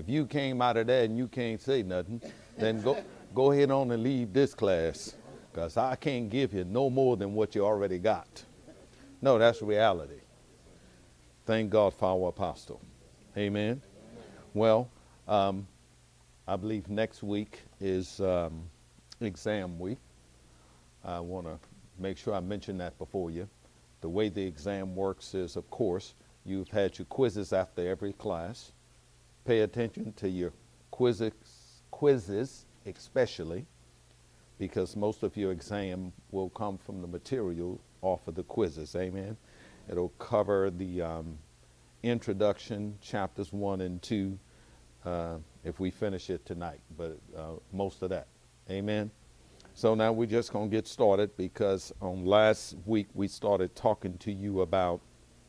If you came out of there and you can't say nothing, then go ahead on and leave this class, because I can't give you no more than what you already got. No, that's reality. Thank God for our apostle. Amen. Well, I believe next week is exam week. I want to make sure I mention that before you. The way the exam works is, of course, you've had your quizzes after every class. Pay attention to your quizzes especially, because most of your exam will come from the material off of the quizzes. Amen. It'll cover the introduction, chapters 1 and 2, if we finish it tonight, but most of that. Amen. So now we're just going to get started, because on last week we started talking to you about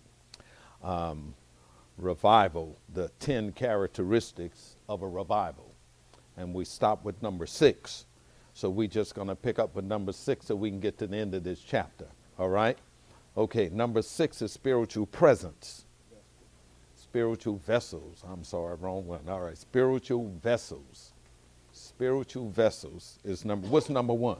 revival, the 10 characteristics of a revival. And we stopped with number 6. So we're just going to pick up with number 6 so we can get to the end of this chapter. All right? Okay, number 6 is spiritual presence. Spiritual vessels. I'm sorry, wrong one. All right, spiritual vessels. Spiritual vessels is what's number 1?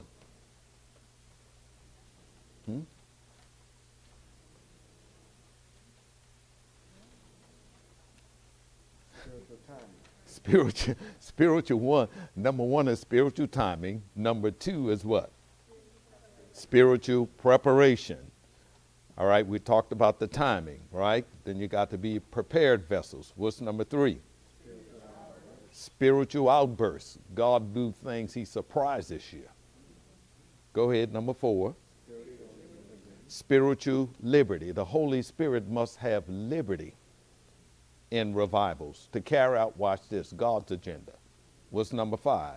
Spiritual one. Number 1 is spiritual timing. Number 2 is what? Spiritual preparation. All right, we talked about the timing, right? Then you got to be prepared vessels. What's number 3? Spiritual outbursts. God do things he surprises you. Go ahead, number 4. Spiritual liberty. The Holy Spirit must have liberty in revivals to carry out, watch this, God's agenda. What's number 5?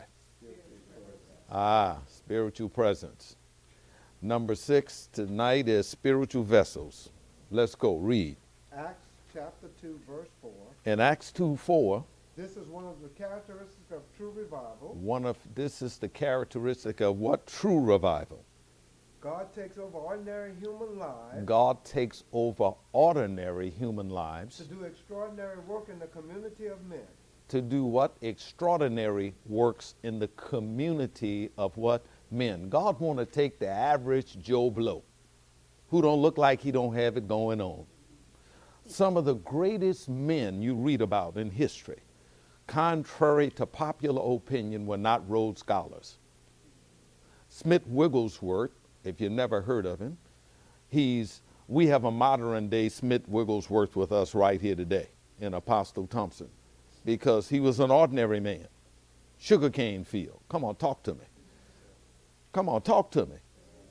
Spiritual presence. Number 6 tonight is spiritual vessels. Let's go, read. Acts chapter 2, verse 4. In Acts 2:4. This is one of the characteristics of true revival. This is the characteristic of what? True revival. God takes over ordinary human lives. God takes over ordinary human lives. To do extraordinary work in the community of men. To do what? Extraordinary works in the community of what? Men. God want to take the average Joe Blow, who don't look like he don't have it going on. Some of the greatest men you read about in history, contrary to popular opinion, were not Rhodes Scholars. Smith Wigglesworth, if you never heard of him, we have a modern day Smith Wigglesworth with us right here today in Apostle Thompson, because he was an ordinary man. Sugarcane field. Come on, talk to me. Come on, talk to me.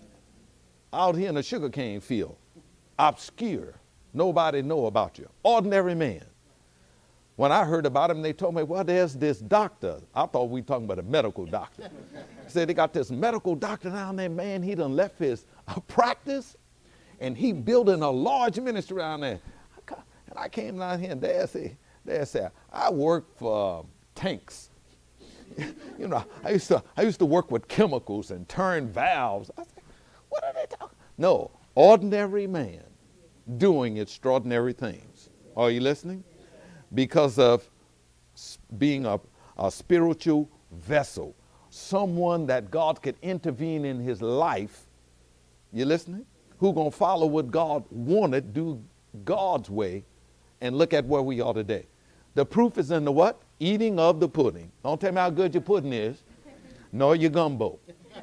Out here in the sugarcane field, obscure, nobody know about you. Ordinary man. When I heard about him, they told me, well, there's this doctor. I thought we were talking about a medical doctor. Said they got this medical doctor down there, man. He done left his practice, and he building a large ministry down there. And I came down here, and they said, I work for tanks. You know, I used to work with chemicals and turn valves. I said, what are they talking? No, ordinary man doing extraordinary things. Are you listening? Because of being a spiritual vessel, someone that God could intervene in his life. You listening? Who gonna follow what God wanted, do God's way, and look at where we are today. The proof is in the what? Eating of the pudding. Don't tell me how good your pudding is, nor your gumbo.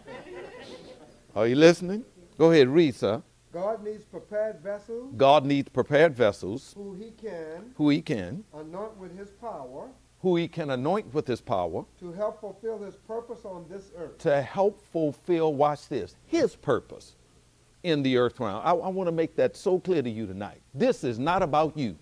Are you listening? Go ahead, read, sir. God needs prepared vessels. God needs prepared vessels. Who he can anoint with his power. Who he can anoint with his power. To help fulfill his purpose on this earth. To help fulfill, watch this, his purpose in the earth realm. I want to make that so clear to you tonight. This is not about you.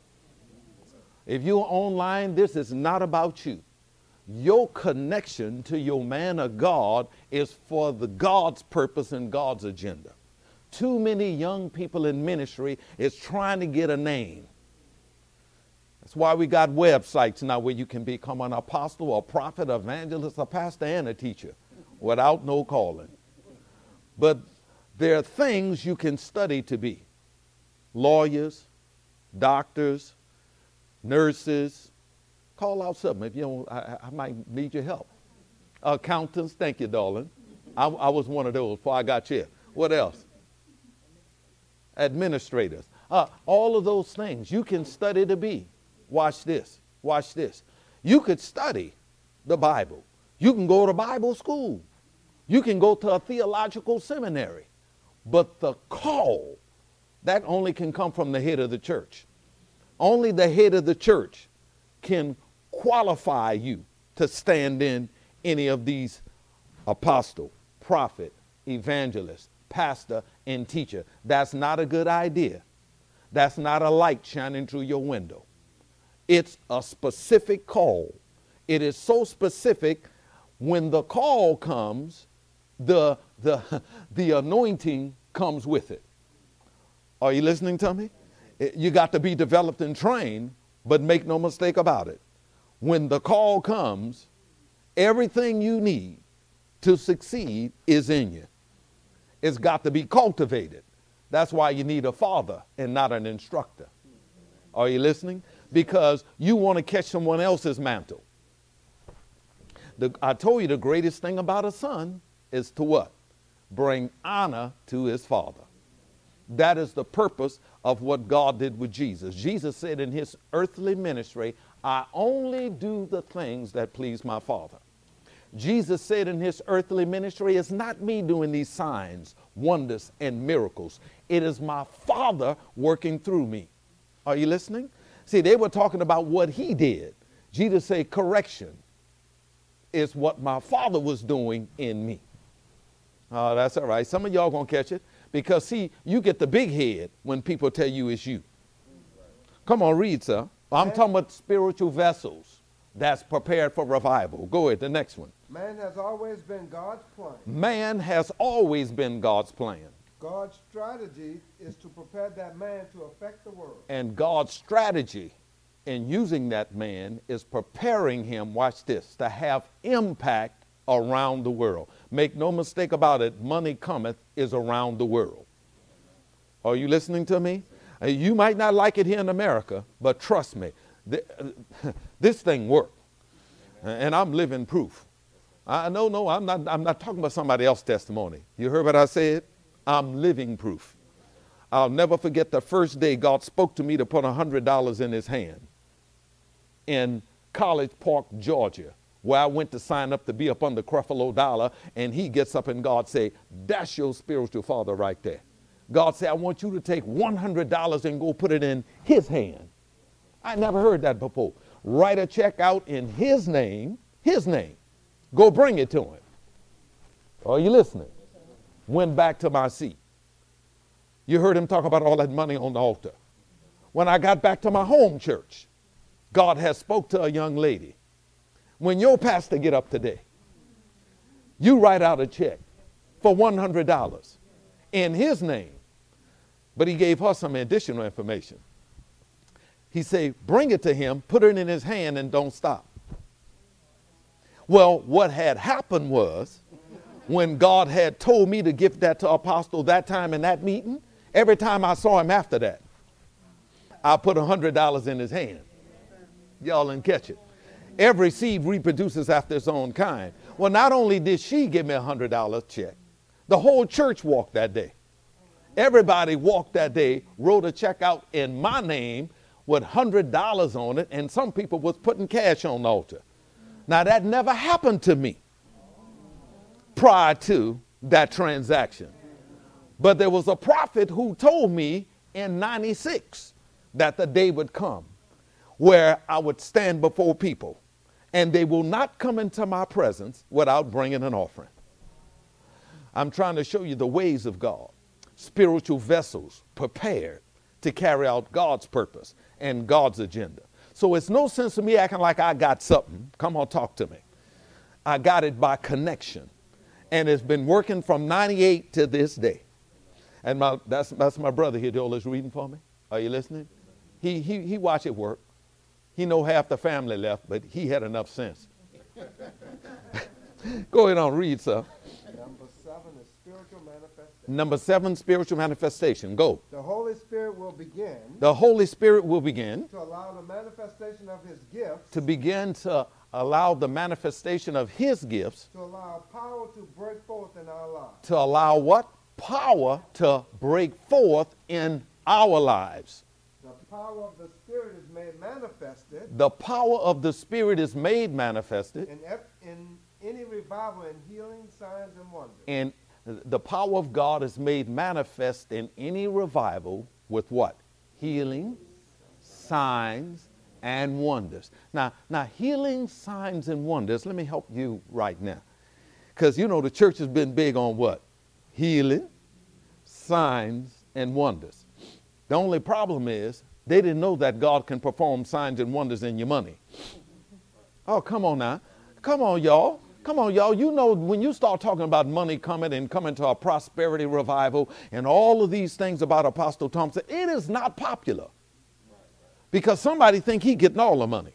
If you're online, this is not about you. Your connection to your man of God is for the God's purpose and God's agenda. Too many young people in ministry is trying to get a name. That's why we got websites now where you can become an apostle, a prophet, evangelist, a pastor, and a teacher without no calling. But there are things you can study to be. Lawyers, doctors, nurses, Call out something. If you don't, I might need your help. Accountants, thank you, darling. I was one of those before I got here. What else? Administrators. All of those things you can study to be. Watch this. Watch this. You could study the Bible. You can go to Bible school. You can go to a theological seminary. But the call, that only can come from the head of the church. Only the head of the church can qualify you to stand in any of these apostle, prophet, evangelist, pastor, and teacher. That's not a good idea. That's not a light shining through your window. It's a specific call. It is so specific, when the call comes, the anointing comes with it. Are you listening to me? You got to be developed and trained, but make no mistake about it. When the call comes, everything you need to succeed is in you. It's got to be cultivated. That's why you need a father and not an instructor. Are you listening? Because you want to catch someone else's mantle. I told you the greatest thing about a son is to what? Bring honor to his father. That is the purpose of what God did with Jesus. Jesus said in his earthly ministry, I only do the things that please my Father. Jesus said in his earthly ministry, it's not me doing these signs, wonders, and miracles. It is my Father working through me. Are you listening? See, they were talking about what he did. Jesus said, correction is what my Father was doing in me. Oh, that's all right. Some of y'all gonna catch it. Because, see, you get the big head when people tell you it's you. Come on, read, sir. I'm talking about spiritual vessels that's prepared for revival. Go ahead, the next one. Man has always been God's plan. Man has always been God's plan. God's strategy is to prepare that man to affect the world. And God's strategy in using that man is preparing him, watch this, to have impact around the world. Make no mistake about it, money cometh is around the world. Are you listening to me? You might not like it here in America, but trust me, this thing works. And I'm living proof. I'm not talking about somebody else's testimony. You heard what I said? I'm living proof. I'll never forget the first day God spoke to me to put $100 in his hand in College Park, Georgia, where I went to sign up to be up under Creflo Dollar, and he gets up and God say, that's your spiritual father right there. God said, I want you to take $100 and go put it in his hand. I never heard that before. Write a check out in his name. Go bring it to him. Are you listening? Went back to my seat. You heard him talk about all that money on the altar. When I got back to my home church, God has spoke to a young lady. When your pastor get up today, you write out a check for $100 in his name. But he gave her some additional information. He said, bring it to him, put it in his hand, and don't stop. Well, what had happened was, when God had told me to give that to Apostle that time in that meeting, every time I saw him after that, I put $100 in his hand. Y'all didn't catch it. Every seed reproduces after its own kind. Well, not only did she give me $100 check, the whole church walked that day. Everybody walked that day, wrote a check out in my name with $100 on it, and some people was putting cash on the altar. Now, that never happened to me prior to that transaction. But there was a prophet who told me in 96 that the day would come where I would stand before people and they will not come into my presence without bringing an offering. I'm trying to show you the ways of God. Spiritual vessels prepared to carry out God's purpose and God's agenda. So it's no sense of me acting like I got something. Come on, talk to me. I got it by connection. And it's been working from 98 to this day. And that's my brother here, Joel, is reading for me. Are you listening? He watch it work. He know half the family left, but he had enough sense. Go ahead on, read, sir. Number 7 is spiritual manifestation. Number 7, spiritual manifestation. Go. The Holy Spirit will begin The Holy Spirit will begin to allow the manifestation of his gifts, to begin to allow the manifestation of his gifts, to allow power to break forth in our lives. to allow what? Power to break forth in our lives. The power of the Spirit is made manifested The power of the Spirit is made manifested, in any revival and healing, signs, and wonders. and the power of God is made manifest in any revival with what? Healing, signs, and wonders. Now, healing, signs, and wonders, let me help you right now. Because, the church has been big on what? Healing, signs, and wonders. The only problem is they didn't know that God can perform signs and wonders in your money. Oh, come on now. Come on, y'all. Come on, y'all. When you start talking about money coming to a prosperity revival and all of these things about Apostle Thompson, it is not popular. Because somebody think he getting all the money.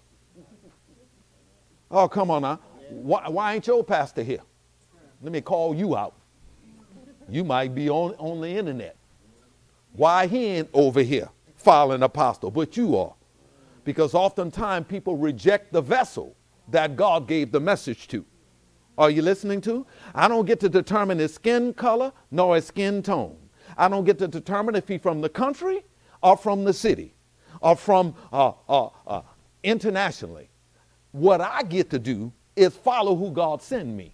Oh, come on now. Why ain't your pastor here? Let me call you out. You might be on the internet. Why he ain't over here following apostle, but you are? Because oftentimes people reject the vessel that God gave the message to. Are you listening to? I don't get to determine his skin color nor his skin tone. I don't get to determine if he's from the country or from the city or from internationally. What I get to do is follow who God sent me.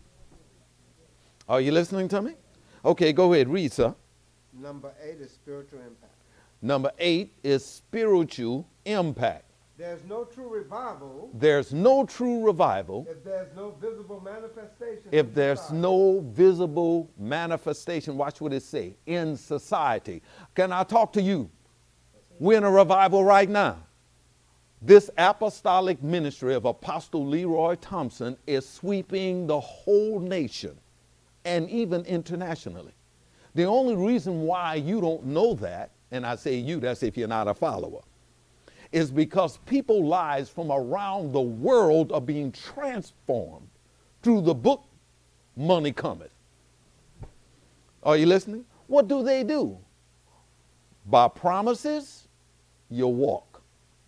Are you listening to me? Okay, go ahead, read, sir. Number 8 is spiritual impact. Number 8 is spiritual impact. There's no true revival There's no true revival if there's no visible manifestation. if there's no visible manifestation. Watch what it say, in society. Can I talk to you? We're in a revival right now. This apostolic ministry of Apostle Leroy Thompson is sweeping the whole nation and even internationally. The only reason why you don't know that, and I say you, that's if you're not a follower, is because people's lives from around the world are being transformed through the book Money Cometh. Are you listening? What do? By promises, you walk.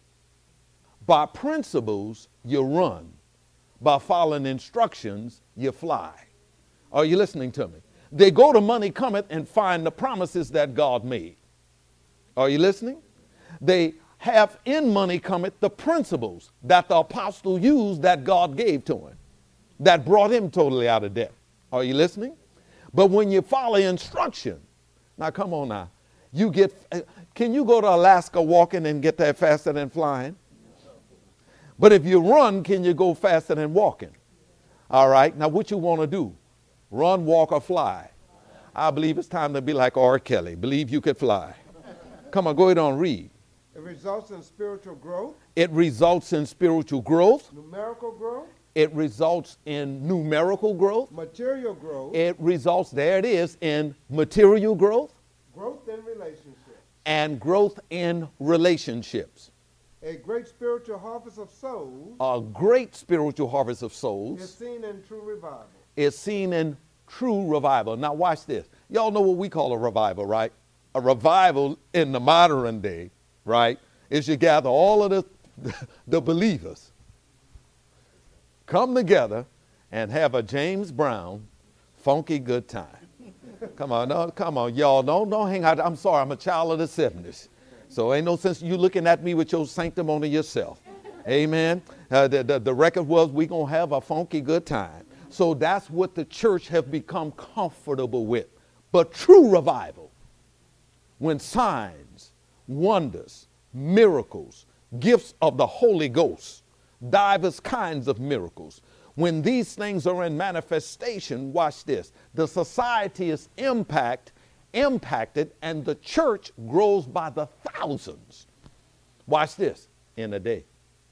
By principles, you run. By following instructions, you fly. Are you listening to me? They go to Money Cometh and find the promises that God made. Are you listening? They have in Money Cometh the principles that the apostle used that God gave to him, that brought him totally out of debt. Are you listening? But when you follow instruction, now come on now, can you go to Alaska walking and get there faster than flying? But if you run, can you go faster than walking? All right, now what you want to do? Run, walk, or fly? I believe it's time to be like R. Kelly. Believe you could fly. Come on, go ahead and read. It results in spiritual growth. It results in spiritual growth. Numerical growth. It results in numerical growth. Material growth. It results, there it is, in material growth. Growth in relationships. And growth in relationships. A great spiritual harvest of souls. A great spiritual harvest of Is souls seen in true revival. is seen in true revival. Now watch this. Y'all know what we call a revival, right? A revival in the modern day, right, is you gather all of the believers, come together and have a James Brown funky good time. Come on, no, come on, y'all, don't hang out. I'm sorry, I'm a child of the 70s. So ain't no sense you looking at me with your sanctimony yourself. Amen. The record was we going to have a funky good time. So that's what the church have become comfortable with. But true revival, when signs, wonders, miracles, gifts of the Holy Ghost, divers kinds of miracles, when these things are in manifestation, watch this, the society is impacted and the church grows by the thousands. Watch this, in a day.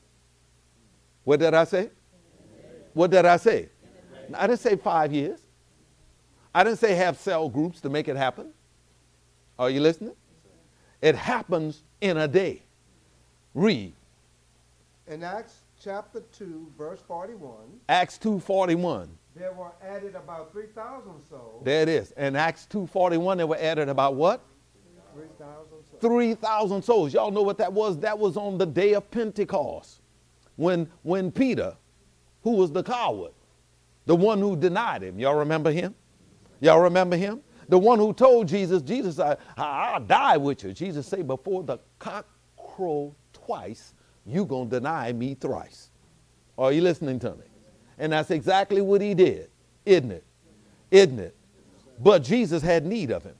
What did I say? What did I say? I didn't say 5 years. I didn't say have cell groups to make it happen. Are you listening? It happens in a day. Read. In Acts chapter 2, verse 41. Acts 2:41. there were added about 3,000 souls. There it is. In Acts 2:41, they were added about what? 3,000 souls. 3,000 souls. Y'all know what that was? That was on the day of Pentecost. When Peter, who was the coward, the one who denied him, y'all remember him? Y'all remember him? The one who told Jesus, I'll die with you. Jesus said, before the cock crow twice, you gonna deny me thrice. Are you listening to me? And that's exactly what he did, isn't it? Isn't it? But Jesus had need of him.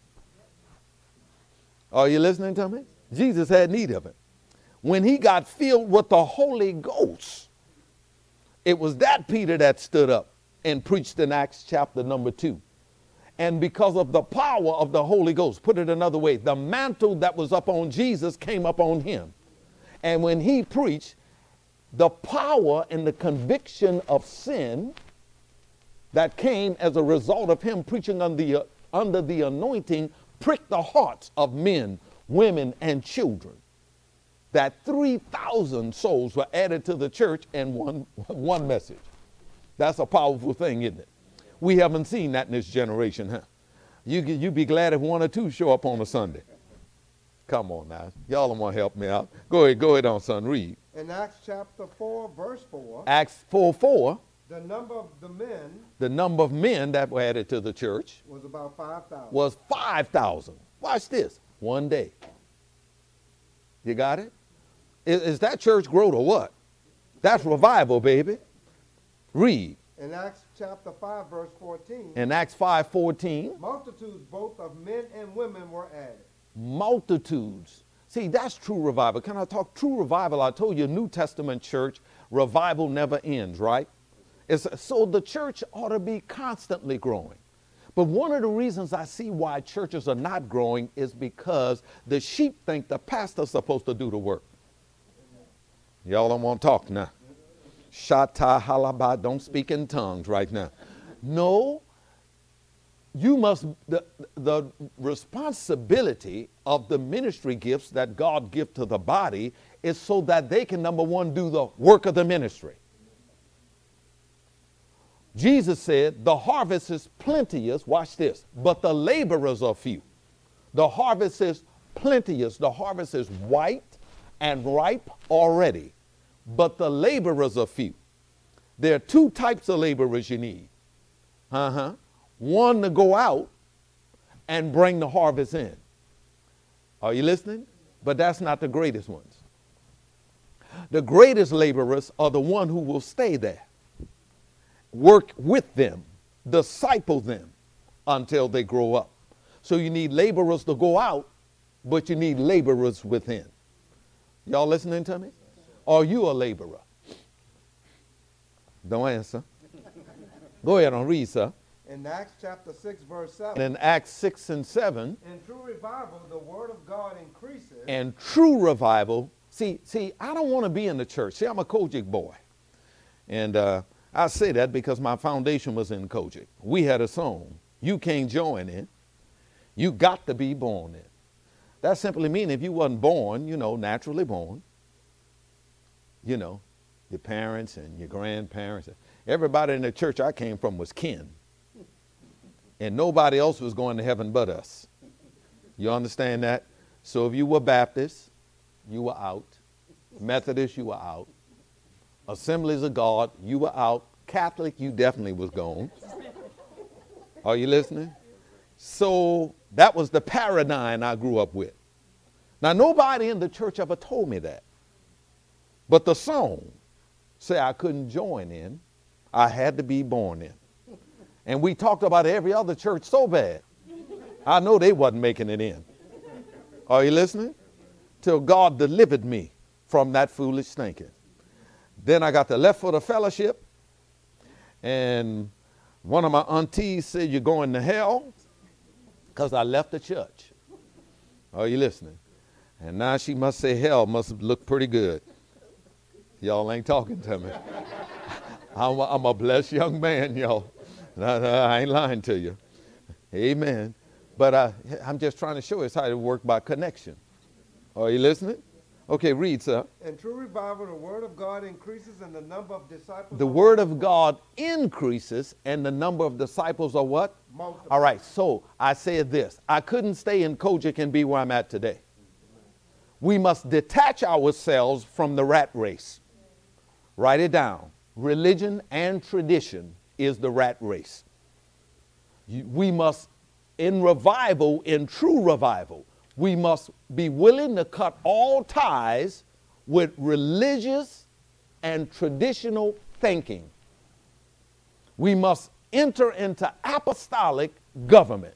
Are you listening to me? Jesus had need of him. When he got filled with the Holy Ghost, it was that Peter that stood up and preached in Acts chapter number 2. And because of the power of the Holy Ghost, put it another way, the mantle that was up on Jesus came up on him. And when he preached, the power and the conviction of sin that came as a result of him preaching under the anointing pricked the hearts of men, women, and children. That 3,000 souls were added to the church in one message. That's a powerful thing, isn't it? We haven't seen that in this generation, huh? You be glad if 1 or 2 show up on a Sunday. Come on now. Y'all want to help me out. Go ahead on, son. Read. In Acts chapter 4, verse 4. Acts 4:4. The number of the men. The number of men that were added to the church. Was about 5,000. Was 5,000. Watch this. One day. You got it? Is that church growth or what? That's revival, baby. Read. In Acts chapter 5, verse 14. In Acts 5:14. Multitudes both of men and women were added. Multitudes. See, that's true revival. Can I talk true revival? I told you, New Testament church, revival never ends, right? So the church ought to be constantly growing. But one of the reasons I see why churches are not growing is because the sheep think the pastor's supposed to do the work. Y'all don't want to talk now. Shata halaba, don't speak in tongues right now. No, you must, the responsibility of the ministry gifts that God gives to the body is so that they can, number one, do the work of the ministry. Jesus said, the harvest is plenteous, watch this, but the laborers are few. The harvest is plenteous, the harvest is white and ripe already, but the laborers are few. There are 2 types of laborers you need. One to go out and bring the harvest in. Are you listening? But that's not the greatest ones. The greatest laborers are the one who will stay there. Work with them, disciple them until they grow up. So you need laborers to go out, but you need laborers within. Y'all listening to me? Are you a laborer? Don't answer. Go ahead and read, sir. In Acts chapter 6, verse 7. In Acts 6 and 7. In true revival, the word of God increases. And true revival. See, I don't want to be in the church. See, I'm a Kojic boy. And I say that because my foundation was in Kojic. We had a song, you can't join in. You got to be born in. That simply means if you wasn't born, naturally born, your parents and your grandparents, everybody in the church I came from was kin. And nobody else was going to heaven but us. You understand that? So if you were Baptist, you were out. Methodist, you were out. Assemblies of God, you were out. Catholic, you definitely was gone. Are you listening? So that was the paradigm I grew up with. Now, nobody in the church ever told me that. But the song said I couldn't join in. I had to be born in. And we talked about every other church so bad. I know they wasn't making it in. Are you listening? Till God delivered me from that foolish thinking. Then I got the left for the fellowship. And one of my aunties said, you're going to hell, because I left the church. Are you listening? And now she must say hell must look pretty good. Y'all ain't talking to me. I'm a blessed young man, y'all. I ain't lying to you. Amen. But I'm just trying to show us how to work by connection. Are you listening? Okay, read, sir. In true revival, the word of God increases and the number of disciples. The word of God increases and the number of disciples are what? Multiple. All right, so I said this. I couldn't stay in Kojic and be where I'm at today. We must detach ourselves from the rat race. Write it down. Religion and tradition is the rat race. We must, in revival, in true revival, we must be willing to cut all ties with religious and traditional thinking. We must enter into apostolic government.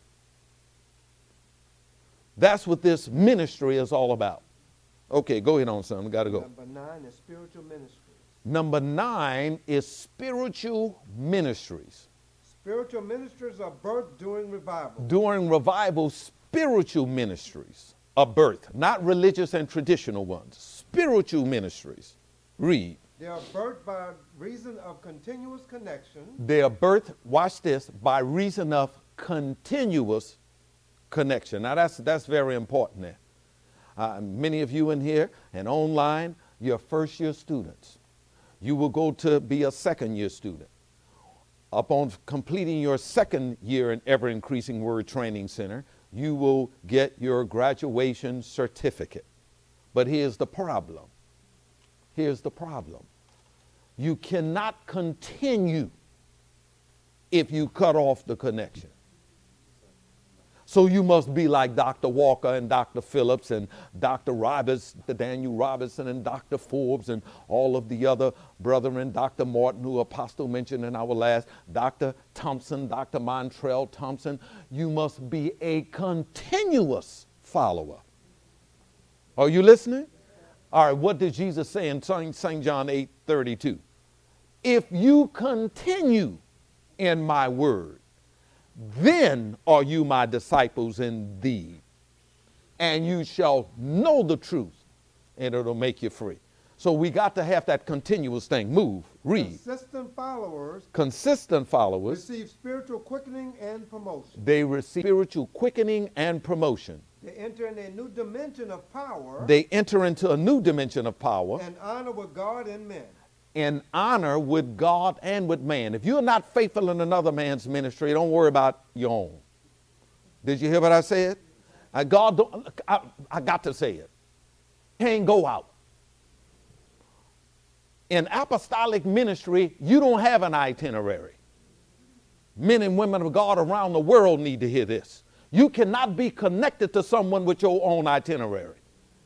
That's what this ministry is all about. Okay, go ahead on, son. We got to go. Number 9 is spiritual ministries. Number 9 is spiritual ministries. Spiritual ministries are birthed during revival. During revival, spiritual ministries are birthed, not religious and traditional ones. Spiritual ministries. Read. They are birthed by reason of continuous connection. They are birthed, watch this, by reason of continuous connection. Now that's very important there. Many of you in here and online, you're first-year students. You will go to be a second-year student. Upon completing your second year in Ever Increasing Word Training Center, you will get your graduation certificate. But here's the problem. Here's the problem. You cannot continue if you cut off the connection. So you must be like Dr. Walker and Dr. Phillips and Dr. Roberts, Daniel Robertson and Dr. Forbes and all of the other brethren, Dr. Morton, who Apostle mentioned in our last, Dr. Thompson, Dr. Montrell Thompson. You must be a continuous follower. Are you listening? All right, what did Jesus say in St. John 8:32? If you continue in my word, then are you my disciples indeed, and you shall know the truth, and it'll make you free. So we got to have that continuous thing. Move, read. Consistent followers receive spiritual quickening and promotion. They receive spiritual quickening and promotion. They enter in a new dimension of power. They enter into a new dimension of power. And honor with God and men. In honor with God and with man. If you're not faithful in another man's ministry, don't worry about your own. Did you hear what I said? I got to say it. Can't go out. In apostolic ministry, you don't have an itinerary. Men and women of God around the world need to hear this. You cannot be connected to someone with your own itinerary.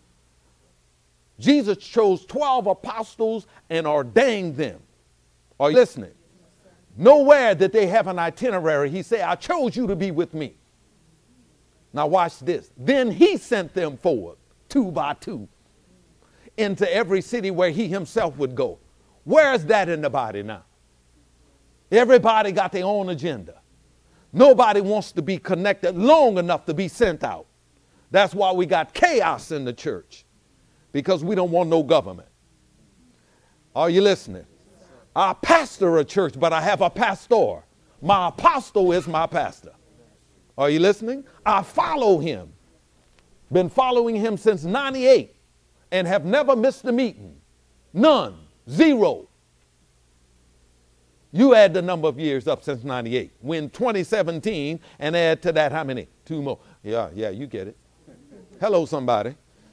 Jesus chose 12 apostles and ordained them. Are you listening? Nowhere did they have an itinerary. He said, I chose you to be with me. Now watch this. Then he sent them forward, 2 by 2, into every city where he himself would go. Where is that in the body now? Everybody got their own agenda. Nobody wants to be connected long enough to be sent out. That's why we got chaos in the church. Because we don't want no government. Are you listening? I pastor a church, but I have a pastor. My apostle is my pastor. Are you listening? I follow him. Been following him since 98 and have never missed a meeting. None. 0. You add the number of years up since 98. When 2017 and add to that how many? 2 more. Yeah, you get it. Hello, somebody.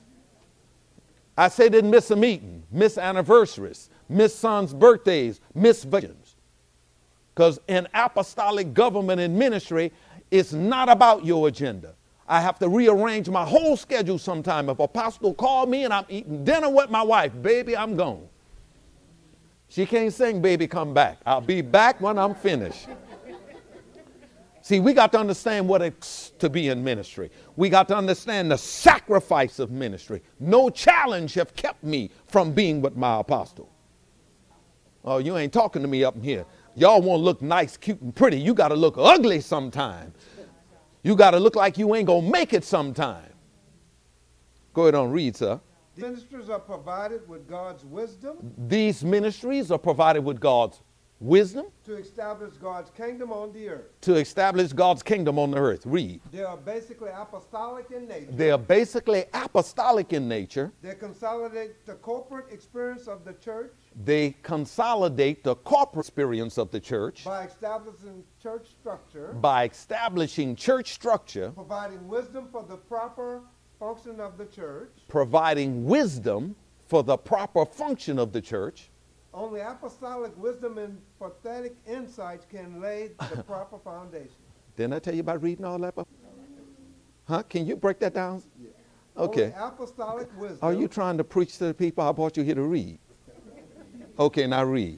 I say didn't miss a meeting, miss anniversaries, miss sons' birthdays, miss vacations. Because in apostolic government and ministry, it's not about your agenda. I have to rearrange my whole schedule sometime. If apostle called me and I'm eating dinner with my wife, baby, I'm gone. She can't sing, baby, come back. I'll be back when I'm finished. See, we got to understand what it's to be in ministry. We got to understand the sacrifice of ministry. No challenge have kept me from being with my apostle. Oh, you ain't talking to me up here. Y'all want to look nice, cute, and pretty. You got to look ugly sometime. You got to look like you ain't going to make it sometime. Go ahead on, read, sir. Ministers are provided with God's wisdom. These ministries are provided with God's Wisdom to establish God's kingdom on the earth. to establish God's kingdom on the earth. Read. They are basically apostolic in nature. They are basically apostolic in nature. They consolidate the corporate experience of the church They consolidate the corporate experience of the church by establishing church structure, by establishing church structure, providing wisdom for the proper function of the church. providing wisdom for the proper function of the church. Only apostolic wisdom and prophetic insights can lay the proper foundation. Didn't I tell you about reading all that? Huh? Can you break that down? Okay. Only apostolic wisdom. Are you trying to preach to the people? I brought you here to read. Okay, now read.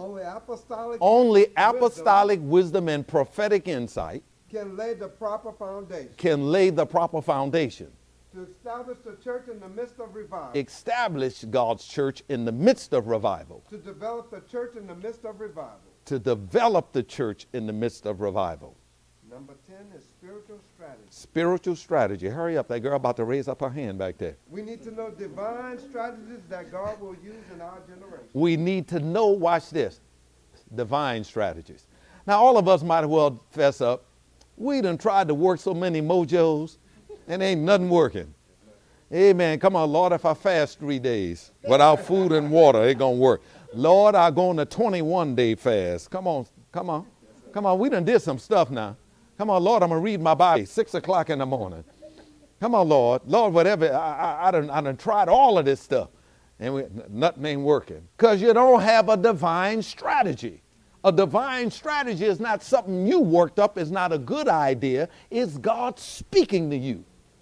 Only apostolic wisdom and prophetic insight can lay the proper foundation. can lay the proper foundation. To establish the church in the midst of revival. Establish God's church in the midst of revival. To develop the church in the midst of revival. To develop the church in the midst of revival. Number 10 is spiritual strategy. Spiritual strategy. Hurry up. That girl about to raise up her hand back there. We need to know divine strategies that God will use in our generation. We need to know, watch this, divine strategies. Now, all of us might as well fess up. We done tried to work so many mojos, and ain't nothing working. Amen. Come on, Lord, if I fast 3 days without food and water, it going to work. Lord, I go on a 21-day fast. Come on, come on. Come on, we done did some stuff now. Come on, Lord, I'm going to read my Bible 6 o'clock in the morning. Come on, Lord. Lord, whatever. I done tried all of this stuff, and nothing ain't working. Because you don't have a divine strategy. A divine strategy is not something you worked up. It's not a good idea. It's God speaking to you.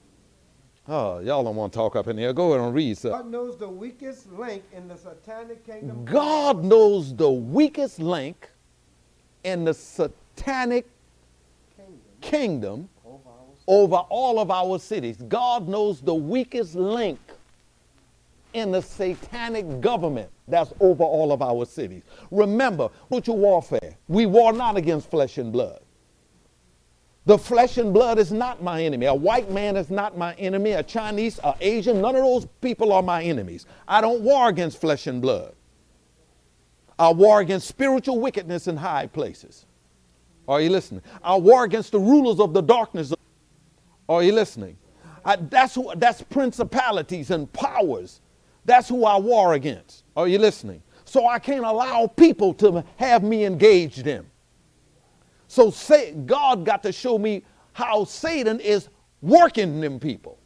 Oh, y'all don't want to talk up in here. Go ahead and read something. God knows the weakest link in the satanic kingdom. God knows the weakest link in the satanic kingdom over all of our cities. God knows the weakest link in the satanic government that's over all of our cities. Remember, spiritual warfare. We war not against flesh and blood. The flesh and blood is not my enemy. A white man is not my enemy. A Chinese, a Asian, none of those people are my enemies. I don't war against flesh and blood. I war against spiritual wickedness in high places. Are you listening? I war against the rulers of the darkness. Are you listening? That's principalities and powers. That's who I war against. Are you listening? So I can't allow people to have me engaged in. So God got to show me how Satan is working them people.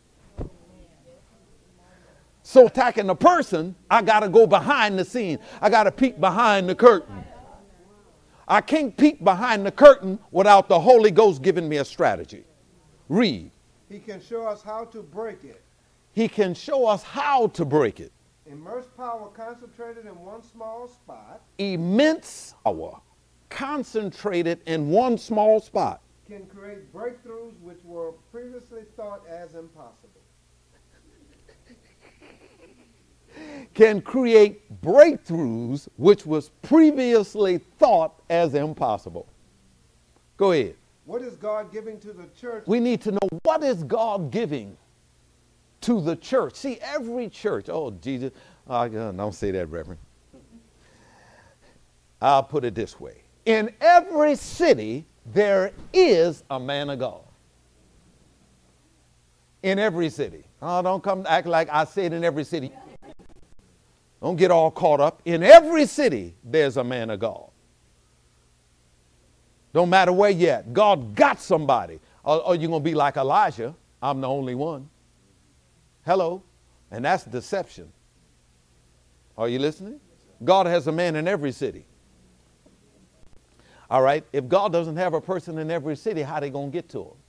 So attacking the person, I got to go behind the scene. I got to peek behind the curtain. I can't peek behind the curtain without the Holy Ghost giving me a strategy. Read. He can show us how to break it. He can show us how to break it. Immense power concentrated in one small spot. Immense power concentrated in one small spot can create breakthroughs which were previously thought as impossible. Can create breakthroughs which was previously thought as impossible. Go ahead. What is God giving to the church? We need to know, what is God giving to the church? See, every church, oh, Jesus, don't say that, Reverend. I'll put it this way. In every city, there is a man of God. In every city. Oh, don't come act like I said in every city. Don't get all caught up. In every city, there's a man of God. Don't matter where you're at. God got somebody. Or you're going to be like Elijah. I'm the only one. Hello? And that's deception. Are you listening? God has a man in every city. All right? If God doesn't have a person in every city, how they going to get to him?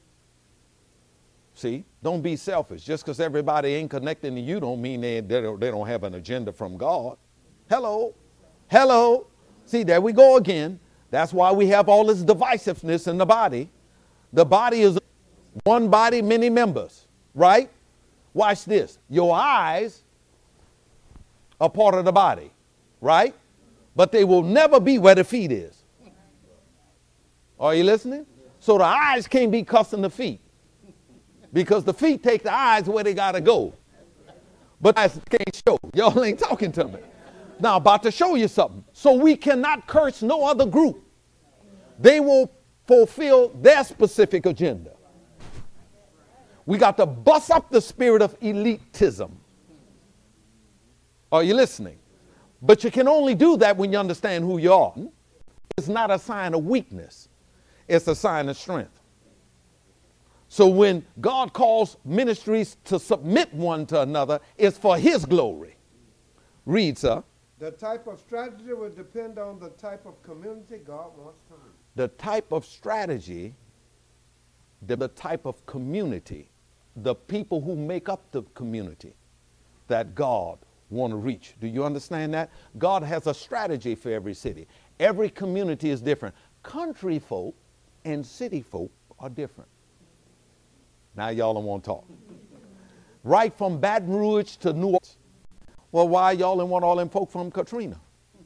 See? Don't be selfish. Just because everybody ain't connecting to you don't mean they don't have an agenda from God. Hello? Hello? See, there we go again. That's why we have all this divisiveness in the body. The body is one body, many members, right? Watch this. Your eyes are part of the body, right? But they will never be where the feet is. Are you listening? So the eyes can't be cussing the feet, because the feet take the eyes where they got to go. But eyes can't show. Y'all ain't talking to me. Now, about to show you something. So we cannot curse no other group. They will fulfill their specific agenda. We got to bust up the spirit of elitism. Are you listening? But you can only do that when you understand who you are. It's not a sign of weakness. It's a sign of strength. So when God calls ministries to submit one to another, it's for his glory. Read, sir. The type of strategy will depend on the type of community God wants to reach. The type of strategy, the type of community, the people who make up the community that God want to reach. Do you understand that? God has a strategy for every city. Every community is different. Country folk and city folk are different. Now y'all don't want to talk. Right from Baton Rouge to New Orleans. Well, why y'all didn't want all them folk from Katrina?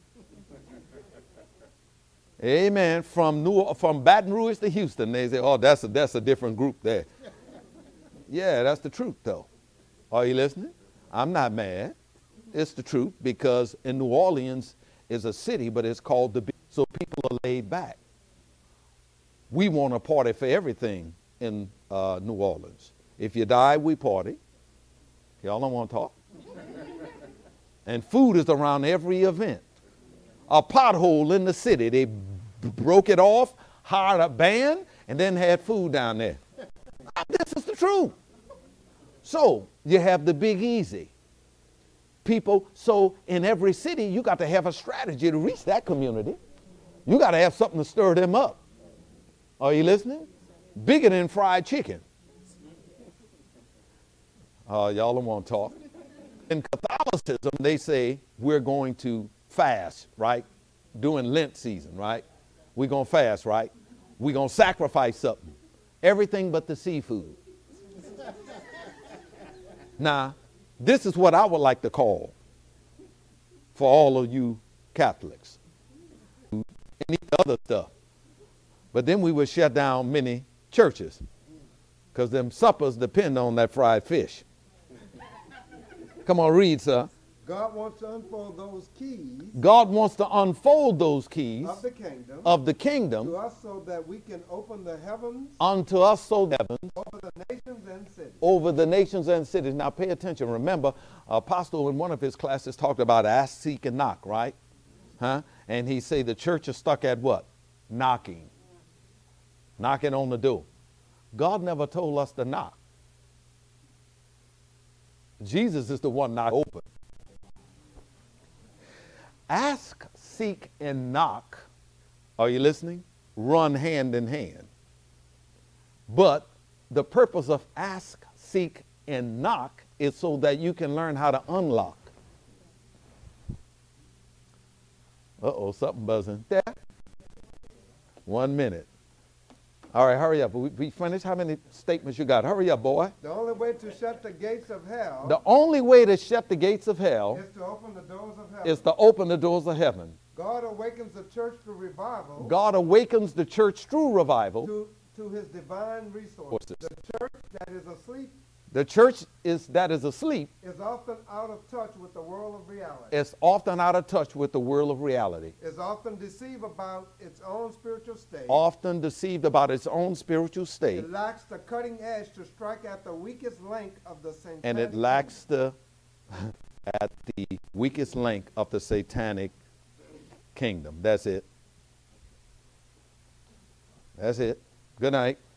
Amen. From Baton Rouge to Houston, they say, oh, that's a different group there. Yeah, that's the truth, though. Are you listening? I'm not mad. It's the truth, because in New Orleans is a city, but it's called the Beach, so people are laid back. We want to party for everything in New Orleans. If you die, we party. Y'all don't want to talk. And food is around every event. A pothole in the city, they broke it off, hired a band, and then had food down there. This is the truth. So you have the Big Easy. People, so in every city, you got to have a strategy to reach that community. You got to have something to stir them up. Are you listening? Bigger than fried chicken. Y'all don't want to talk. In Catholicism, they say we're going to fast, right? During Lent season, right? We're going to fast, right? We're going to sacrifice something. Everything but the seafood. Now, this is what I would like to call for all of you Catholics. And eat other stuff. But then we would shut down many churches, because them suppers depend on that fried fish. Come on, read, sir. God wants to unfold those keys. God wants to unfold those keys of the kingdom to us, so that we can open the heavens unto us, so that over the nations and cities. Over the nations and cities. Now pay attention. Remember, Apostle in one of his classes talked about ask, seek, and knock, right? And he said the church is stuck at what? Knocking. Knocking on the door. God never told us to knock. Jesus is the one not open. Ask, seek, and knock, are you listening? Run hand in hand. But the purpose of ask, seek, and knock is so that you can learn how to unlock. Uh-oh, something buzzing. There. 1 minute. All right, hurry up. We finished? How many statements you got? Hurry up, boy. The only way to shut the gates of hell. The only way to shut the gates of hell is to open the doors of heaven. Is to open the doors of heaven. God awakens the church through revival. God awakens the church through revival. To his divine resources. The church that is asleep. The church that is asleep is often out of touch with the world of reality. It's often out of touch with the world of reality. Is often deceived about its own spiritual state. Often deceived about its own spiritual state. It lacks the cutting edge to strike at the weakest link of the satanic. And it lacks at the weakest link of the satanic kingdom. That's it. That's it. Good night.